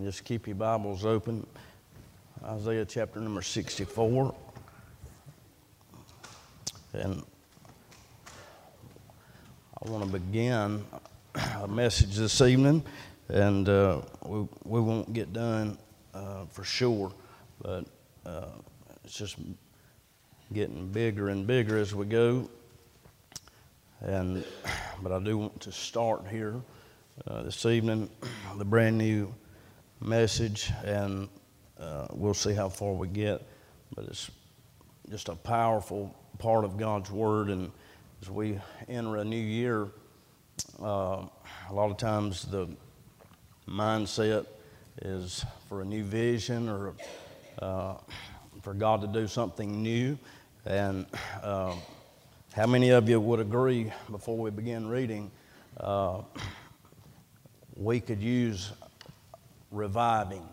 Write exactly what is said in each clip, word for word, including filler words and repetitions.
Just keep your Bibles open. Isaiah chapter number sixty-four. And I want to begin a message this evening, and uh, we, we won't get done uh, for sure, but uh, it's just getting bigger and bigger as we go. And but I do want to start here uh, this evening with a brand new message, and uh, we'll see how far we get. But it's just a powerful part of God's Word, and as we enter a new year, uh, a lot of times the mindset is for a new vision or uh, for God to do something new. And uh, how many of you would agree, before we begin reading, uh, we could use reviving?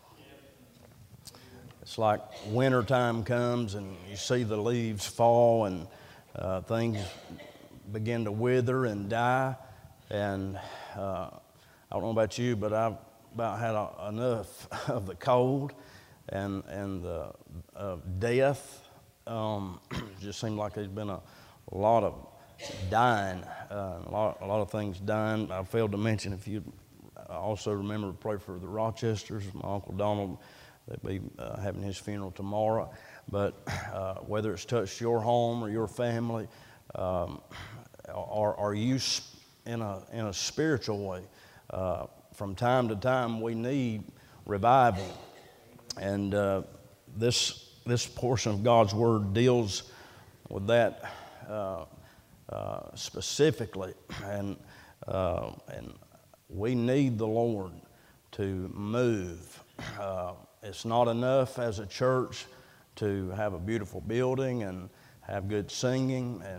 It's like wintertime comes and you see the leaves fall and uh, things begin to wither and die. And uh, I don't know about you, but I've about had a, enough of the cold and, and the uh, death. Um, it just seemed like there's been a, a lot of dying, uh, a, lot, a lot of things dying. I failed to mention, if you also remember to pray for the Rochesters, my Uncle Donald. They'll be uh, having his funeral tomorrow. But uh, whether it's touched your home or your family, um, are, are you in a, in a spiritual way? Uh, from time to time, we need reviving. And uh, this, this portion of God's Word deals with that uh, uh, specifically. And, uh, and we need the Lord to move. Uh, It's not enough as a church to have a beautiful building and have good singing and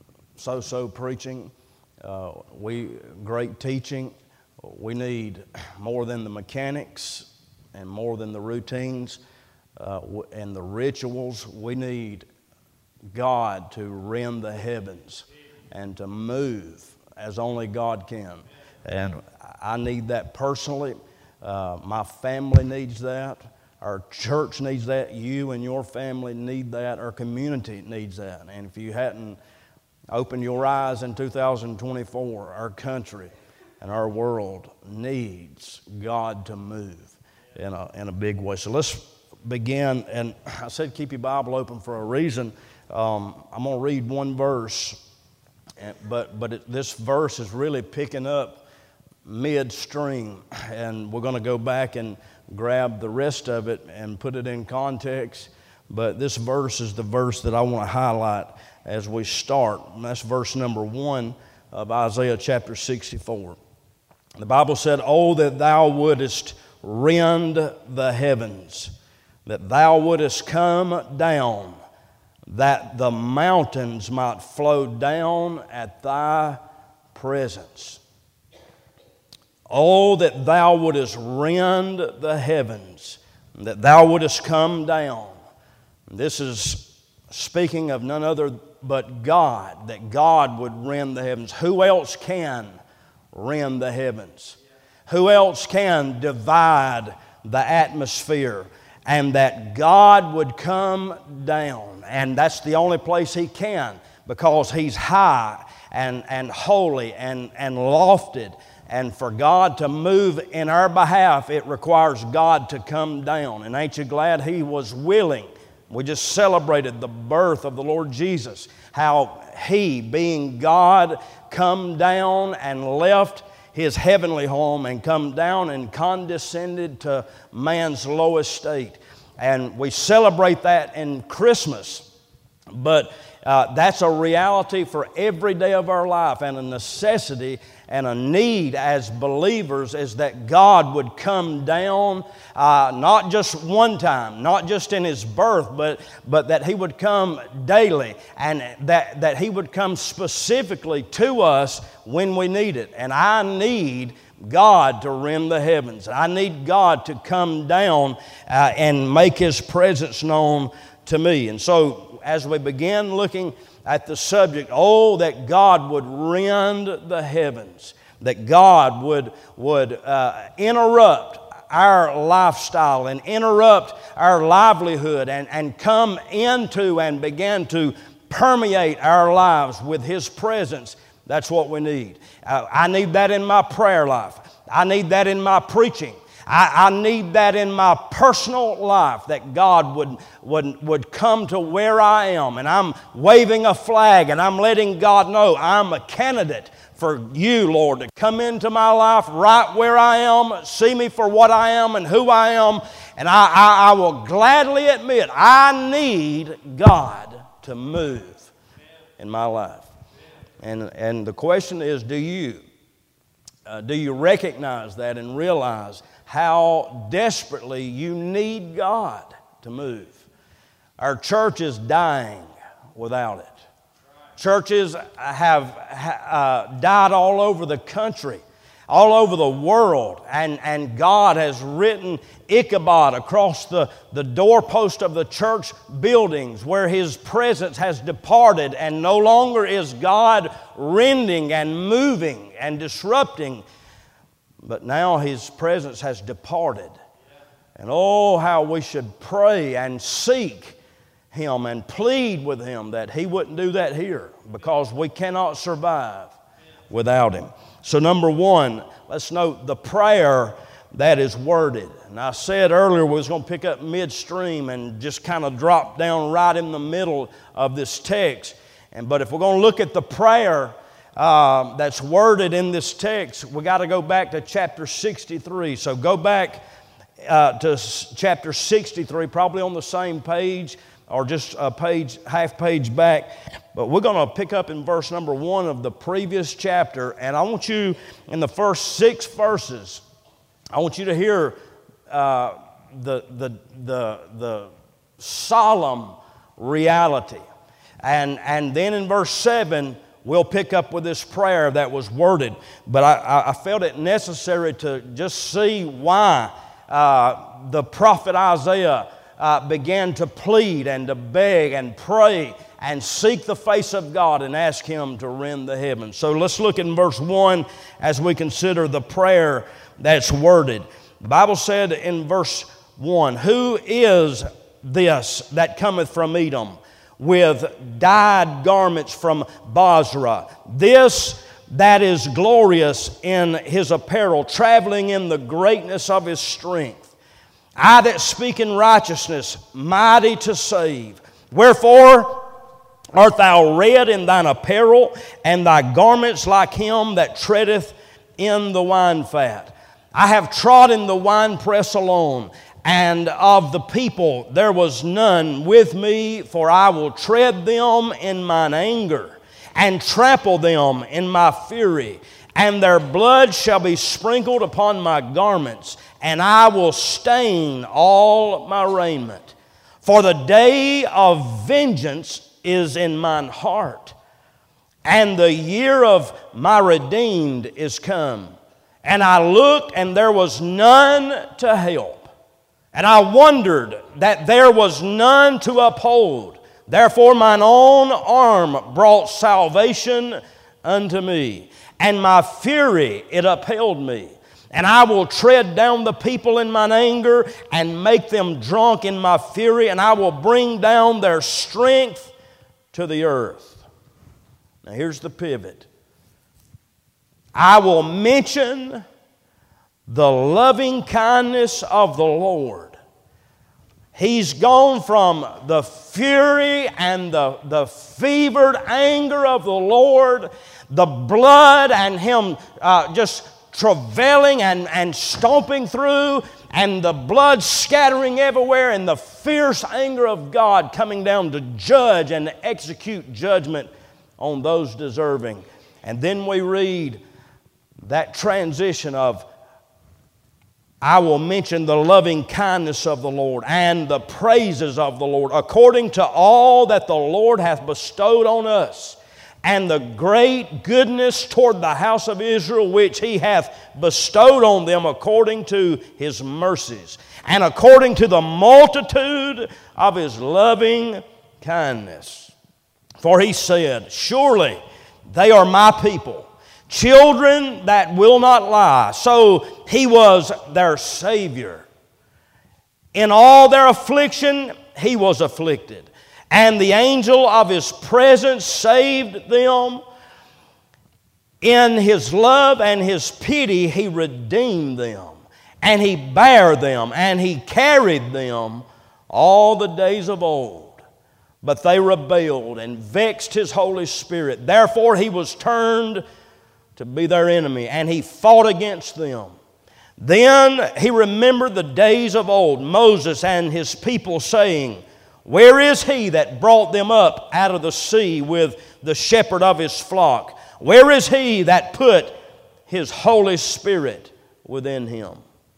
so-so preaching. Uh, we great teaching. We need more than the mechanics and more than the routines uh, and the rituals. We need God to rend the heavens and to move as only God can. And I need that personally. Uh, my family needs that. Our church needs that. You and your family need that. Our community needs that. And if you hadn't opened your eyes in two thousand twenty-four, our country and our world needs God to move in a, in a big way. So let's begin. And I said keep your Bible open for a reason. Um, I'm going to read one verse, but, but it, this verse is really picking up midstream, and we're going to go back and grab the rest of it and put it in context. But this verse is the verse that I want to highlight as we start. And that's verse number one of Isaiah chapter sixty-four. The Bible said, "Oh, that thou wouldest rend the heavens, that thou wouldest come down, that the mountains might flow down at thy presence. Oh, that thou wouldest rend the heavens, that thou wouldest come down." This is speaking of none other but God, that God would rend the heavens. Who else can rend the heavens? Who else can divide the atmosphere? And that God would come down. And that's the only place He can, because He's high and, and holy and, and lofted. And for God to move in our behalf, it requires God to come down. And ain't you glad He was willing? We just celebrated the birth of the Lord Jesus. How He, being God, come down and left His heavenly home and come down and condescended to man's low estate. And we celebrate that in Christmas. But uh, that's a reality for every day of our life, and a necessity and a need as believers is that God would come down, uh, not just one time, not just in His birth, but, but that He would come daily, and that, that He would come specifically to us when we need it. And I need God to rend the heavens. I need God to come down uh, and make His presence known to me. And so as we begin looking at the subject, oh, that God would rend the heavens, that God would, would uh, interrupt our lifestyle and interrupt our livelihood and, and come into and begin to permeate our lives with His presence, that's what we need. Uh, I need that in my prayer life. I need that in my preaching. I, I need that in my personal life, that God would, would, would come to where I am and I'm waving a flag and I'm letting God know I'm a candidate for You, Lord, to come into my life right where I am, see me for what I am and who I am, and I, I, I will gladly admit I need God to move in my life. And, and the question is, do you? Uh, do you recognize that and realize how desperately you need God to move? Our church is dying without it. Churches have uh, died all over the country, all over the world, and, and God has written Ichabod across the, the doorpost of the church buildings where His presence has departed, and no longer is God rending and moving and disrupting, but now His presence has departed. And oh, how we should pray and seek Him and plead with Him that He wouldn't do that here, because we cannot survive without Him. So number one, let's note the prayer that is worded. And I said earlier we was going to pick up midstream and just kind of drop down right in the middle of this text. And but if we're going to look at the prayer uh, that's worded in this text, we got to go back to chapter sixty-three. So go back uh, to s- chapter sixty-three, probably on the same page, or just a page, half page back. But we're going to pick up in verse number one of the previous chapter. And I want you, in the first six verses, I want you to hear uh, the, the, the, the solemn reality. And, and then in verse seven, we'll pick up with this prayer that was worded. But I, I felt it necessary to just see why uh, the prophet Isaiah Uh, began to plead and to beg and pray and seek the face of God and ask Him to rend the heavens. So let's look in verse one as we consider the prayer that's worded. The Bible said in verse one, "Who is this that cometh from Edom with dyed garments from Bozrah? This that is glorious in his apparel, traveling in the greatness of his strength. I that speak in righteousness, mighty to save. Wherefore art thou red in thine apparel, and thy garments like him that treadeth in the wine fat. I have trodden the winepress alone, and of the people there was none with me, for I will tread them in mine anger, and trample them in my fury. And their blood shall be sprinkled upon my garments, and I will stain all my raiment. For the day of vengeance is in mine heart, and the year of my redeemed is come. And I looked, and there was none to help, and I wondered that there was none to uphold. Therefore mine own arm brought salvation unto me, and my fury it upheld me. And I will tread down the people in mine anger, and make them drunk in my fury, and I will bring down their strength to the earth." Now here's the pivot. I will mention the loving kindness of the Lord. He's gone from the fury and the, the fevered anger of the Lord, the blood and Him uh, just travailing and, and stomping through, and the blood scattering everywhere, and the fierce anger of God coming down to judge and execute judgment on those deserving. And then we read that transition of, I will mention the loving kindness of the Lord and the praises of the Lord, according to all that the Lord hath bestowed on us, and the great goodness toward the house of Israel, which He hath bestowed on them according to His mercies, and according to the multitude of His loving kindness. For He said, surely they are my people, children that will not lie. So He was their Savior. In all their affliction, He was afflicted. And the angel of His presence saved them. In His love and His pity, He redeemed them. And He bare them, and He carried them all the days of old. But they rebelled and vexed His Holy Spirit. Therefore He was turned to be their enemy, and He fought against them. Then He remembered the days of old, Moses and his people, saying, Where is He that brought them up out of the sea with the shepherd of His flock? Where is He that put His Holy Spirit within him,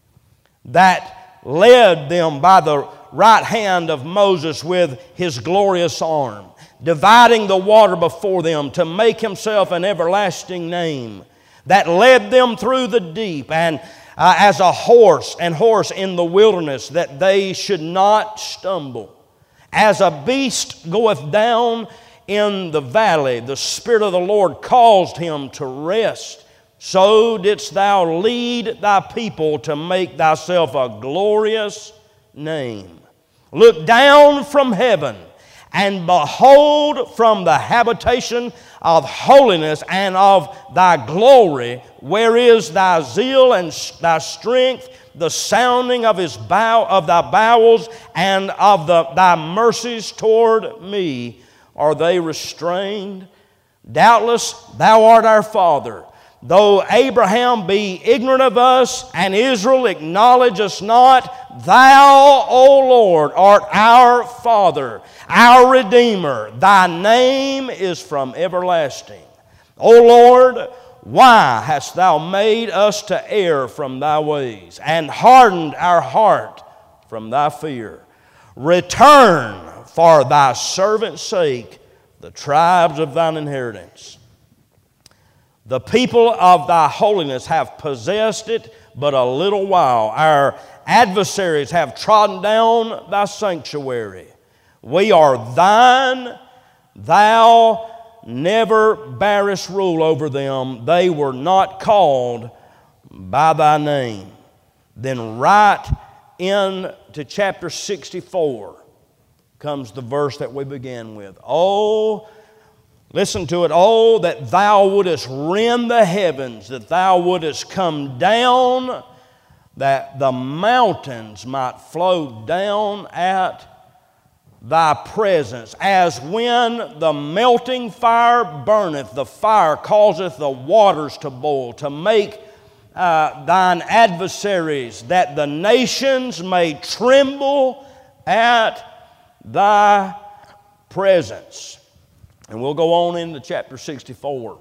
that led them by the right hand of Moses with His glorious arm, dividing the water before them to make Himself an everlasting name, that led them through the deep, and uh, as a horse and horse in the wilderness, that they should not stumble. As a beast goeth down in the valley, the Spirit of the Lord caused him to rest. So didst thou lead thy people to make thyself a glorious name. Look down from heaven, and behold from the habitation of holiness and of thy glory, where is thy zeal and thy strength, the sounding of his bow of thy bowels, and of the, thy mercies toward me, are they restrained? Doubtless thou art our father. Though Abraham be ignorant of us, and Israel acknowledge us not, Thou, O Lord, art our Father, our Redeemer. Thy name is from everlasting. O Lord, why hast Thou made us to err from Thy ways, and hardened our heart from Thy fear? Return for Thy servant's sake the tribes of Thine inheritance. The people of Thy holiness have possessed it but a little while. Our adversaries have trodden down Thy sanctuary. We are Thine. Thou never bearest rule over them. They were not called by Thy name. Then right into chapter sixty-four comes the verse that we began with. Oh, listen to it. Oh, that Thou wouldest rend the heavens, that Thou wouldest come down, that the mountains might flow down at Thy presence. As when the melting fire burneth, the fire causeth the waters to boil, to make uh, Thine adversaries, that the nations may tremble at Thy presence. And we'll go on into chapter sixty-four.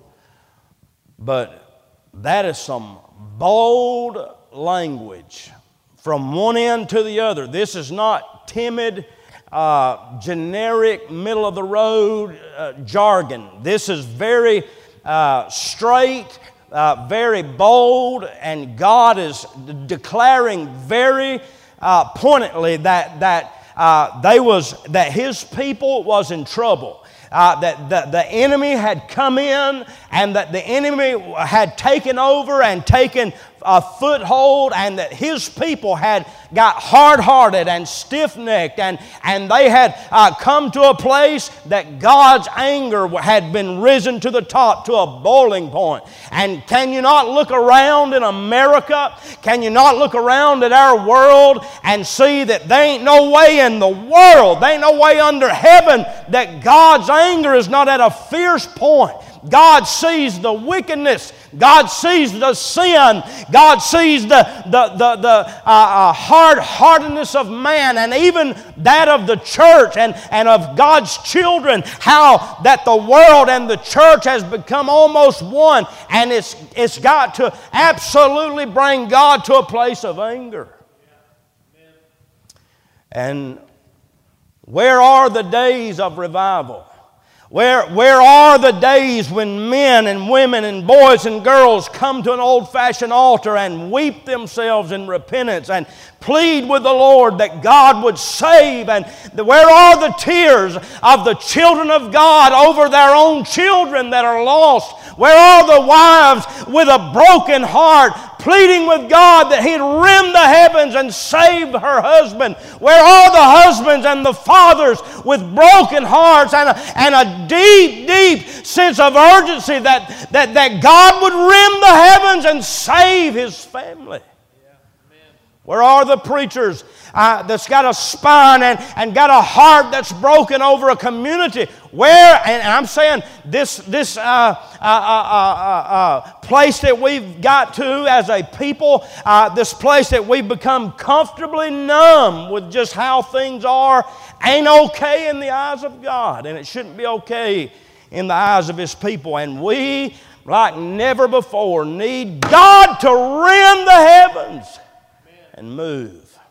But that is some bold language from one end to the other. This is not timid, uh, generic, middle-of-the-road uh, jargon. This is very uh, straight, uh, very bold, and God is d- declaring very uh, pointedly that, that, uh, they was, that His people was in trouble. Uh, that the, the enemy had come in, and that the enemy had taken over and taken a foothold, and that His people had got hard-hearted and stiff-necked, and, and they had uh, come to a place that God's anger had been risen to the top, to a boiling point. And can you not look around in America? Can you not look around at our world and see that there ain't no way in the world, there ain't no way under heaven that God's anger is not at a fierce point? God sees the wickedness. God sees the sin. God sees the, the, the, the uh, uh, hard-heartedness of man, and even that of the church and, and of God's children, how that the world and the church has become almost one, and it's, it's got to absolutely bring God to a place of anger. And where are the days of revival? Where, where are the days when men and women and boys and girls come to an old-fashioned altar and weep themselves in repentance and plead with the Lord that God would save? And where are the tears of the children of God over their own children that are lost? Where are the wives with a broken heart pleading with God that He'd rend the heavens and save her husband? Where are the husbands and the fathers with broken hearts and a, and a deep, deep sense of urgency that, that, that God would rend the heavens and save His family? Where are the preachers uh, that's got a spine and, and got a heart that's broken over a community? Where, and I'm saying this, this uh, uh, uh, uh, uh, place that we've got to as a people, uh, this place that we've become comfortably numb with just how things are, ain't okay in the eyes of God. And it shouldn't be okay in the eyes of His people. And we, like never before, need God to rend the heavens and move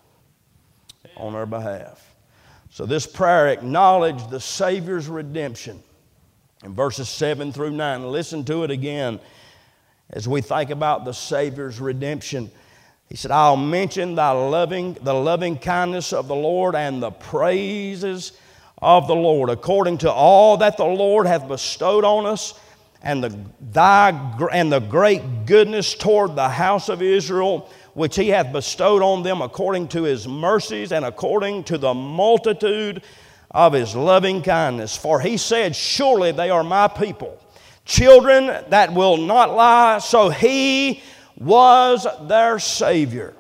on our behalf. So this prayer acknowledged the Savior's redemption in verses seven through nine. Listen to it again as we think about the Savior's redemption. He said, I'll mention thy loving, the loving kindness of the Lord and the praises of the Lord, according to all that the Lord hath bestowed on us, and the, thy, and the great goodness toward the house of Israel, which He hath bestowed on them according to His mercies and according to the multitude of His loving kindness. For He said, surely they are my people, children that will not lie. So He was their Savior.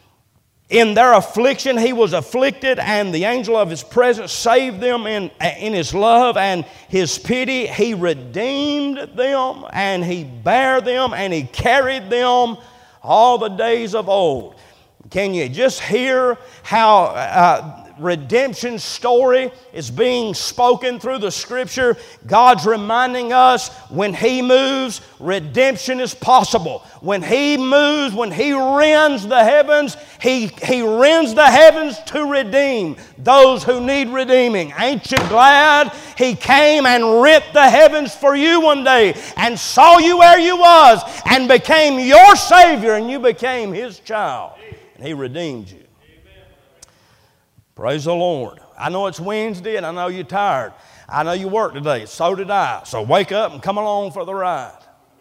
In their affliction He was afflicted, and the angel of His presence saved them in, in His love and His pity. He redeemed them, and He bare them, and He carried them all the days of old. Can you just hear how uh, redemption story is being spoken through the Scripture? God's reminding us when He moves, redemption is possible. When He moves, when He rends the heavens, He, he rends the heavens to redeem those who need redeeming. Ain't you glad He came and rent the heavens for you one day and saw you where you was and became your Savior, and you became His child, and He redeemed you. Praise the Lord. I know it's Wednesday and I know you're tired. I know you worked today. So did I. So wake up and come along for the ride.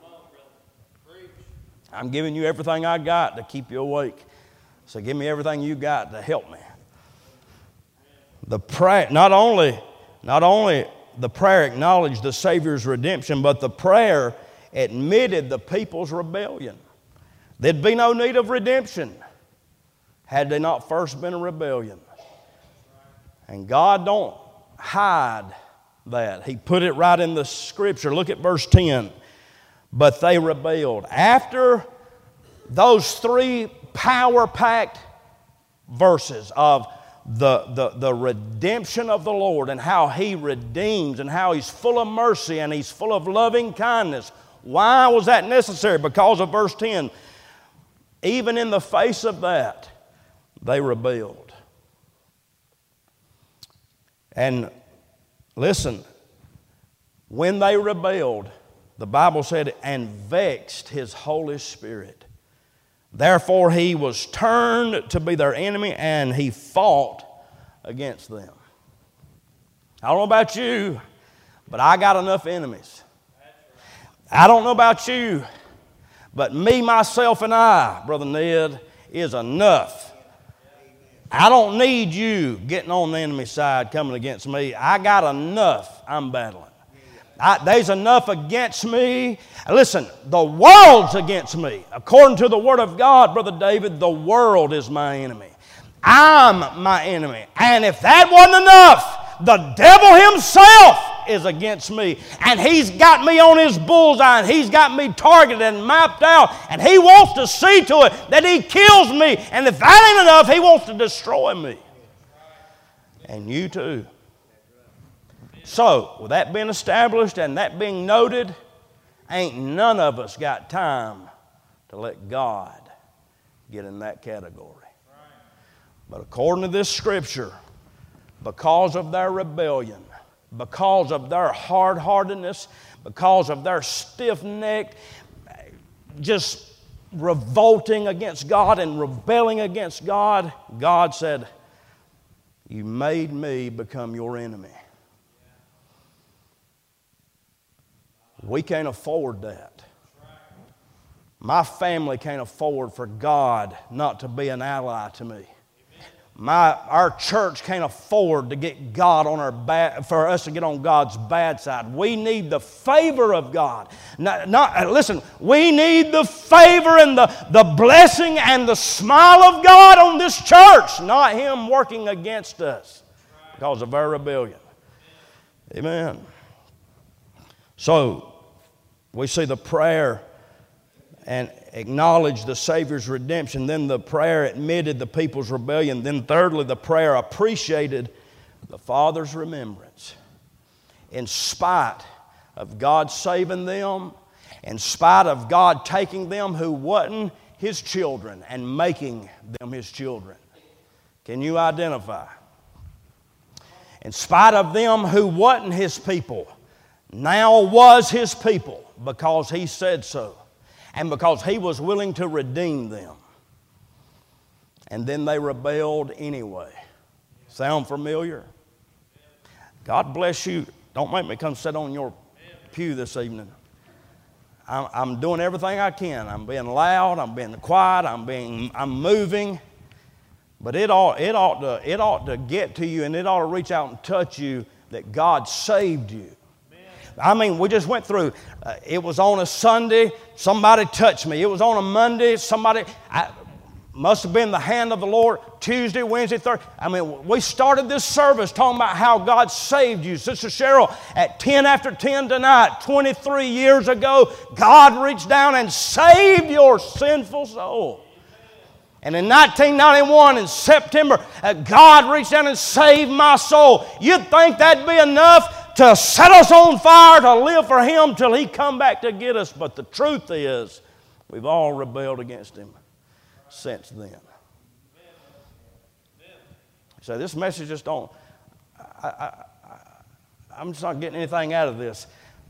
I'm giving you everything I got to keep you awake. So give me everything you got to help me. The prayer, not only, not only the prayer acknowledged the Savior's redemption, but the prayer admitted the people's rebellion. There'd be no need of redemption had they not first been a rebellion. And God don't hide that. He put it right in the Scripture. Look at verse ten. But they rebelled. After those three power-packed verses of the, the, the redemption of the Lord and how He redeems and how He's full of mercy and He's full of loving kindness. Why was that necessary? Because of verse ten. Even in the face of that, they rebelled. And listen, when they rebelled, the Bible said, and vexed His Holy Spirit. Therefore He was turned to be their enemy, and He fought against them. I don't know about you, but I got enough enemies. I don't know about you, but me, myself, and I, Brother Ned, is enough. I don't need you getting on the enemy side coming against me. I got enough I'm battling. I, there's enough against me. Listen, the world's against me. According to the Word of God, Brother David, the world is my enemy. I'm my enemy. And if that wasn't enough, the devil himself is against me. And he's got me on his bullseye, and he's got me targeted and mapped out. And he wants to see to it that he kills me. And if that ain't enough, he wants to destroy me. And you too. So, with that being established and that being noted, ain't none of us got time to let God get in that category. But according to this Scripture, because of their rebellion, because of their hard-heartedness, because of their stiff-necked, just revolting against God and rebelling against God, God said, you made me become your enemy. We can't afford that. My family can't afford for God not to be an ally to me. My, our church can't afford to get God on our bad, for us to get on God's bad side. We need the favor of God. Not, not, listen, we need the favor and the, the blessing and the smile of God on this church, not Him working against us because of our rebellion. Amen. So, we see the prayer and acknowledged the Savior's redemption. Then the prayer admitted the people's rebellion. Then thirdly, the prayer appreciated the Father's remembrance. In spite of God saving them, in spite of God taking them who wasn't His children and making them His children. Can you identify? In spite of them who wasn't His people, now was His people because He said so. And because He was willing to redeem them. And then they rebelled anyway. Sound familiar? God bless you. Don't make me come sit on your pew this evening. I'm, I'm doing everything I can. I'm being loud. I'm being quiet. I'm being. I'm moving. But it ought, it ought to, it ought to get to you, and it ought to reach out and touch you that God saved you. I mean, we just went through, uh, it was on a Sunday, somebody touched me. It was on a Monday, somebody, I, must have been the hand of the Lord, Tuesday, Wednesday, Thursday. I mean, we started this service talking about how God saved you. Sister Cheryl, at ten after ten tonight, twenty-three years ago, God reached down and saved your sinful soul. And in nineteen ninety-one, in September, uh, God reached down and saved my soul. You'd think that'd be enough to set us on fire, to live for Him till He come back to get us. But the truth is, we've all rebelled against Him since then. So this message just don't, I, I, I, I'm just not getting anything out of this.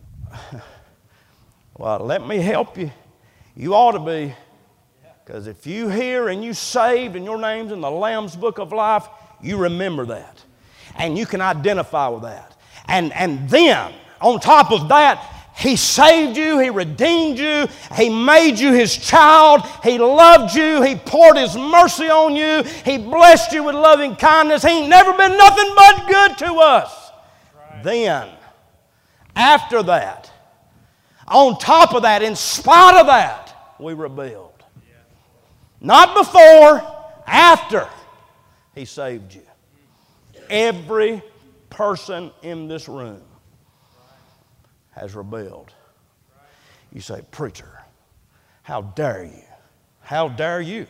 Well, let me help you. You ought to be. Because if you hear and you saved and your name's in the Lamb's Book of Life, you remember that. And you can identify with that. And, and then, on top of that, He saved you, He redeemed you, He made you His child, He loved you, He poured His mercy on you, He blessed you with loving kindness. He ain't never been nothing but good to us. Right. Then, after that, on top of that, in spite of that, we rebelled. Yeah. Not before, after He saved you. Every person in this room has rebelled. You say, preacher, how dare you? How dare you?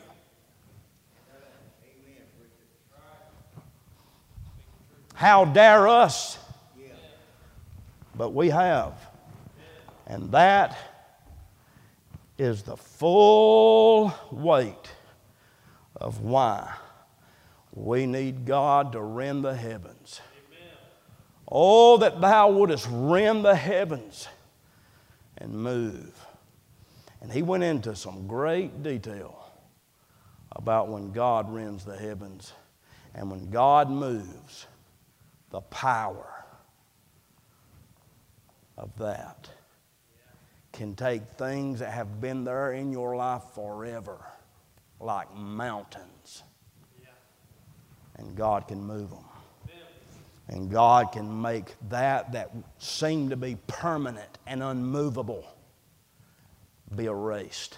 How dare us? But we have. And that is the full weight of why we need God to rend the heavens. Oh, that Thou wouldest rend the heavens and move. And he went into some great detail about when God rends the heavens. And when God moves, the power of that can take things that have been there in your life forever, like mountains, and God can move them. And God can make that that seemed to be permanent and unmovable be erased.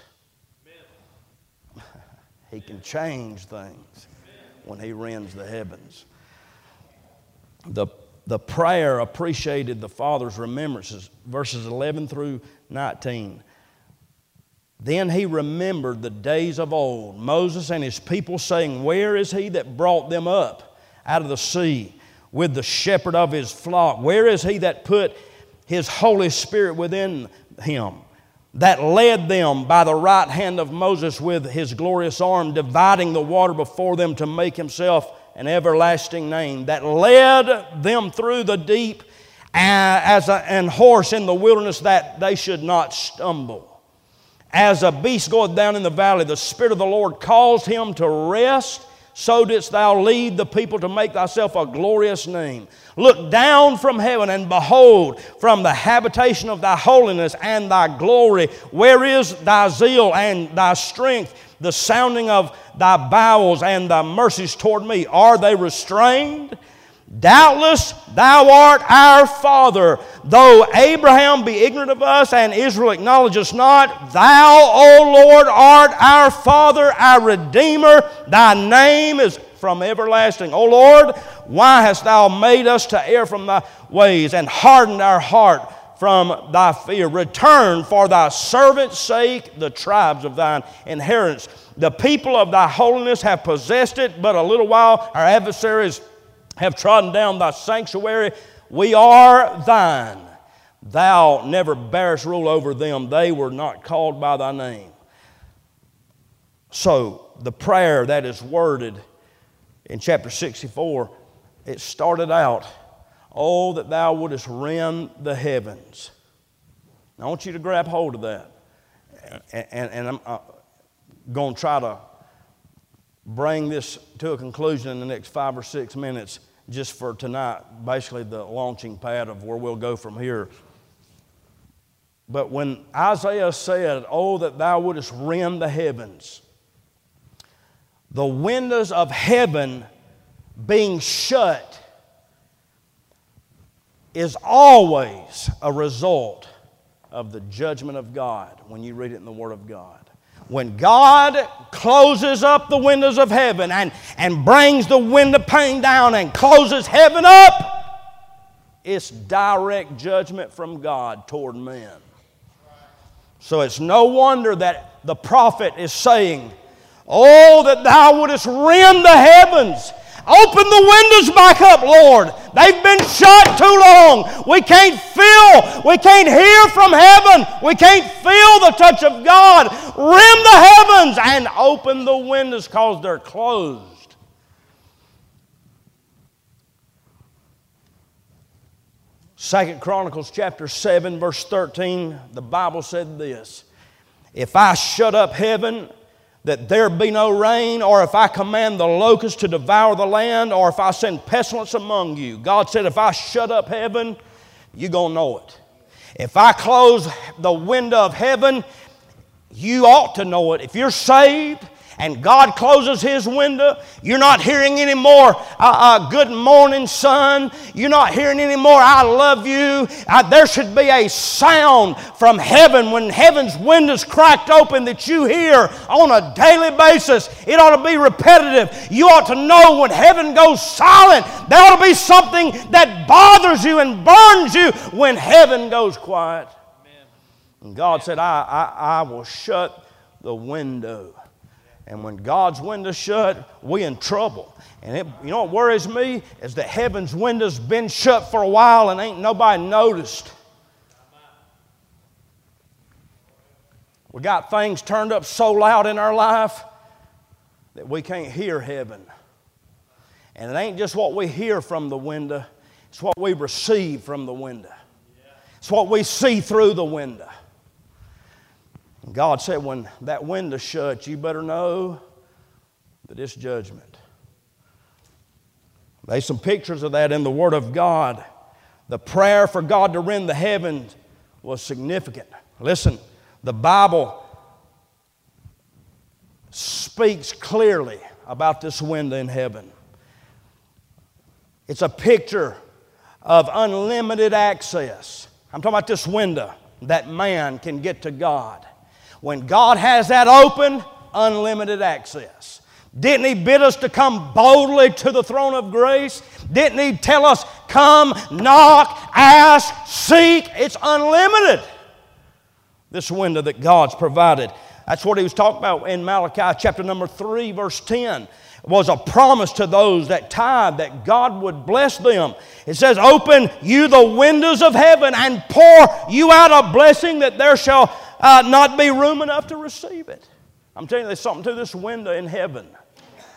He can change things when He rends the heavens. The, the prayer appreciated the Father's remembrances, verses eleven through nineteen. Then he remembered the days of old, Moses and his people, saying, where is He that brought them up out of the sea with the shepherd of His flock? Where is He that put His Holy Spirit within him, that led them by the right hand of Moses with His glorious arm, dividing the water before them to make Himself an everlasting name, that led them through the deep as a, and horse in the wilderness, that they should not stumble. As a beast goeth down in the valley, the Spirit of the Lord caused him to rest. So didst thou lead the people to make thyself a glorious name. Look down from heaven and behold from the habitation of thy holiness and thy glory. Where is thy zeal and thy strength, the sounding of thy bowels and thy mercies toward me? Are they restrained? Doubtless thou art our Father, though Abraham be ignorant of us and Israel acknowledge us not. Thou, O Lord, art our Father, our Redeemer. Thy name is from everlasting. O Lord, why hast thou made us to err from thy ways and hardened our heart from thy fear? Return for thy servant's sake the tribes of thine inheritance. The people of thy holiness have possessed it, but a little while our adversaries have trodden down thy sanctuary. We are thine. Thou never bearest rule over them. They were not called by thy name. So the prayer that is worded in chapter sixty-four, it started out, oh, that thou wouldest rend the heavens. Now, I want you to grab hold of that. And, and, and I'm uh, going to try to bring this to a conclusion in the next five or six minutes just for tonight, basically the launching pad of where we'll go from here. But when Isaiah said, oh, that thou wouldest rend the heavens, the windows of heaven being shut is always a result of the judgment of God when you read it in the Word of God. When God closes up the windows of heaven and, and brings the window pane down and closes heaven up, it's direct judgment from God toward men. So it's no wonder that the prophet is saying, oh, that thou wouldest rend the heavens. Open the windows back up, Lord. They've been shut too long. We can't feel, we can't hear from heaven. We can't feel the touch of God. Rend the heavens and open the windows because they're closed. Second Chronicles chapter seven, verse thirteen, the Bible said this, if I shut up heaven, that there be no rain, or if I command the locusts to devour the land, or if I send pestilence among you. God said, if I shut up heaven, you're going to know it. If I close the window of heaven, you ought to know it. If you're saved and God closes His window, you're not hearing any more, uh, uh, good morning, son. You're not hearing any more, I love you. Uh, there should be a sound from heaven when heaven's windows cracked open that you hear on a daily basis. It ought to be repetitive. You ought to know when heaven goes silent, there ought to be something that bothers you and burns you when heaven goes quiet. Amen. And God said, I, I, I will shut the window. And when God's window's shut, we in trouble. And it, you know what worries me is that heaven's window's been shut for a while and ain't nobody noticed. We got things turned up so loud in our life that we can't hear heaven. And it ain't just what we hear from the window, it's what we receive from the window. It's what we see through the window. God said, when that window's shut, you better know that it's judgment. There's some pictures of that in the Word of God. The prayer for God to rend the heavens was significant. Listen, the Bible speaks clearly about this window in heaven. It's a picture of unlimited access. I'm talking about this window that man can get to God. When God has that open, unlimited access. Didn't He bid us to come boldly to the throne of grace? Didn't He tell us, come, knock, ask, seek? It's unlimited. This window that God's provided. That's what He was talking about in Malachi chapter number three, verse ten. It was a promise to those that tithe that God would bless them. It says, open you the windows of heaven and pour you out a blessing that there shall Uh, not be room enough to receive it. I'm telling you, there's something to this window in heaven.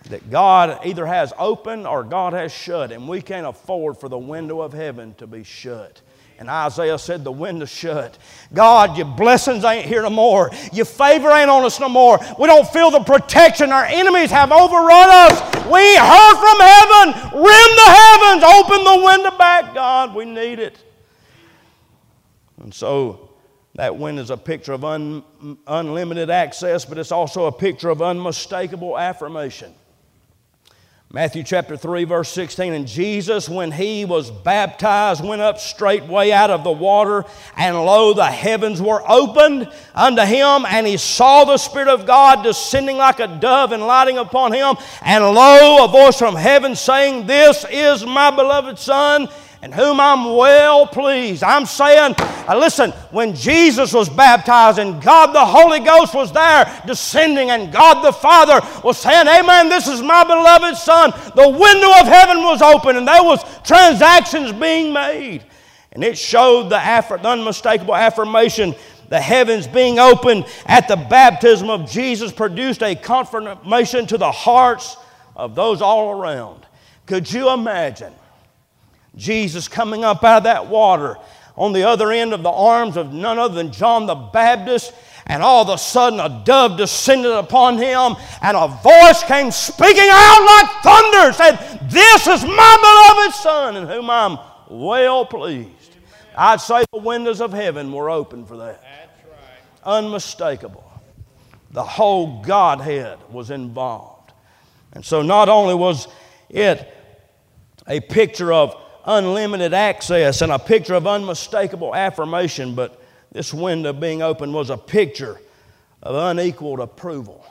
that God either has open or God has shut, and we can't afford for the window of heaven to be shut. And Isaiah said the window's shut. God, your blessings ain't here no more. Your favor ain't on us no more. We don't feel the protection. Our enemies have overrun us. We heard from heaven. Rend the heavens. Open the window back, God. We need it. And so that window is a picture of un, unlimited access, but it's also a picture of unmistakable affirmation. Matthew chapter three, verse sixteen, and Jesus, when he was baptized, went up straightway out of the water, and lo, the heavens were opened unto him, and he saw the Spirit of God descending like a dove and lighting upon him, and lo, a voice from heaven saying, This is my beloved Son, in whom I'm well pleased. I'm saying, uh, listen, when Jesus was baptized and God the Holy Ghost was there descending and God the Father was saying, Amen, this is my beloved Son, the window of heaven was open and there was transactions being made. And it showed the, aff- the unmistakable affirmation. The heavens being opened at the baptism of Jesus produced a confirmation to the hearts of those all around. Could you imagine Jesus coming up out of that water on the other end of the arms of none other than John the Baptist, and all of a sudden a dove descended upon him and a voice came speaking out like thunder, said, This is my beloved Son in whom I'm well pleased. I'd say the windows of heaven were open for that. That's right. Unmistakable. The whole Godhead was involved. And so not only was it a picture of unlimited access and a picture of unmistakable affirmation, but this window being open was a picture of unequaled approval.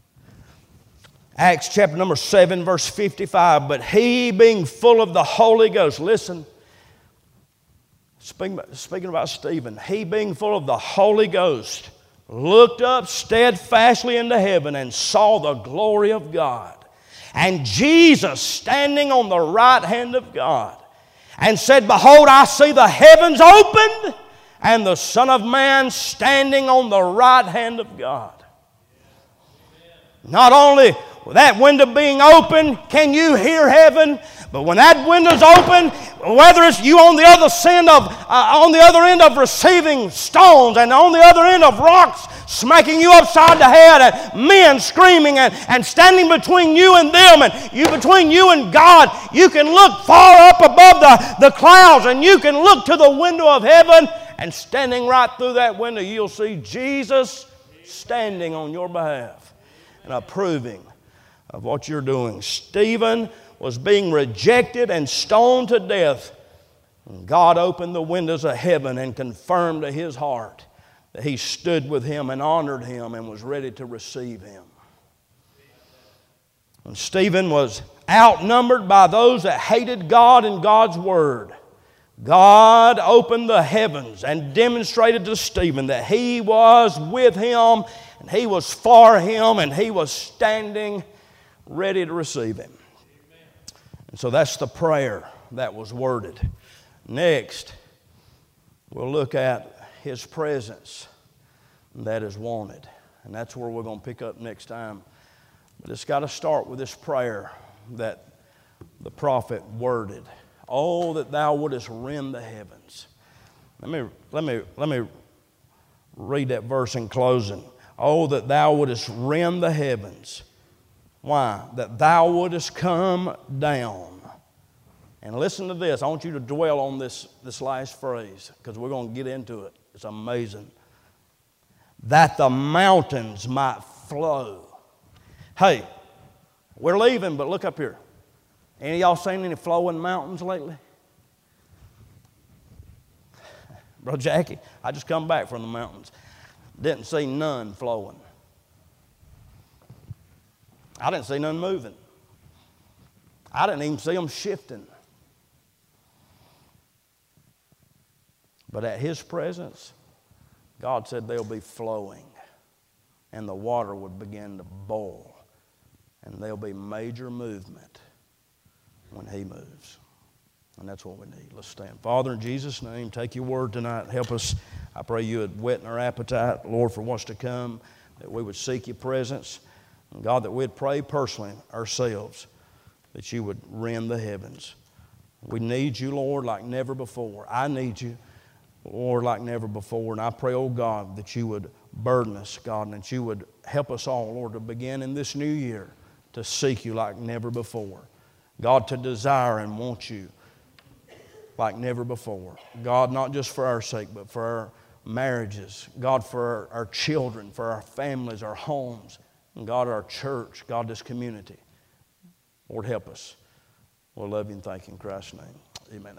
Acts chapter number seven, verse fifty-five, but he being full of the Holy Ghost, listen, speaking about, speaking about Stephen, he being full of the Holy Ghost looked up steadfastly into heaven and saw the glory of God, and Jesus standing on the right hand of God, and said, Behold, I see the heavens opened, and the Son of Man standing on the right hand of God. Not only that window being open, can you hear heaven? But when that window's open, whether it's you on the other end of uh, on the other end of receiving stones, and on the other end of rocks smacking you upside the head, and men screaming and, and standing between you and them, and you between you and God, you can look far up above the, the clouds, and you can look to the window of heaven, and standing right through that window, you'll see Jesus standing on your behalf and approving of what you're doing. Stephen was being rejected and stoned to death. And God opened the windows of heaven and confirmed to his heart that he stood with him and honored him and was ready to receive him. And Stephen was outnumbered by those that hated God and God's word. God opened the heavens and demonstrated to Stephen that he was with him and he was for him and he was standing ready to receive him. And so that's the prayer that was worded. Next, we'll look at his presence that is wanted. And that's where we're going to pick up next time. But it's got to start with this prayer that the prophet worded. Oh, that thou wouldest rend the heavens. Let me, let me, let me read that verse in closing. Oh, that thou wouldest rend the heavens. Why? That thou wouldest come down. And listen to this. I want you to dwell on this, this last phrase because we're going to get into it. It's amazing. That the mountains might flow. Hey, we're leaving, but look up here. Any of y'all seen any flowing mountains lately? Bro Jackie, I just come back from the mountains. Didn't see none flowing. I didn't see none moving. I didn't even see them shifting. But at his presence, God said they'll be flowing. And the water would begin to boil. And there'll be major movement when he moves. And that's what we need. Let's stand. Father, in Jesus' name, take your word tonight. Help us. I pray you would whet our appetite, Lord, for what's to come, that we would seek your presence. And God, that we'd pray personally ourselves that you would rend the heavens. We need you, Lord, like never before. I need you, Lord, like never before. And I pray, oh God, that you would burden us, God, and that you would help us all, Lord, to begin in this new year to seek you like never before. God, to desire and want you like never before. God, not just for our sake, but for our marriages. God, for our, our children, for our families, our homes. And God, our church. God, this community. Lord, help us. We love you and thank you in Christ's name. Amen.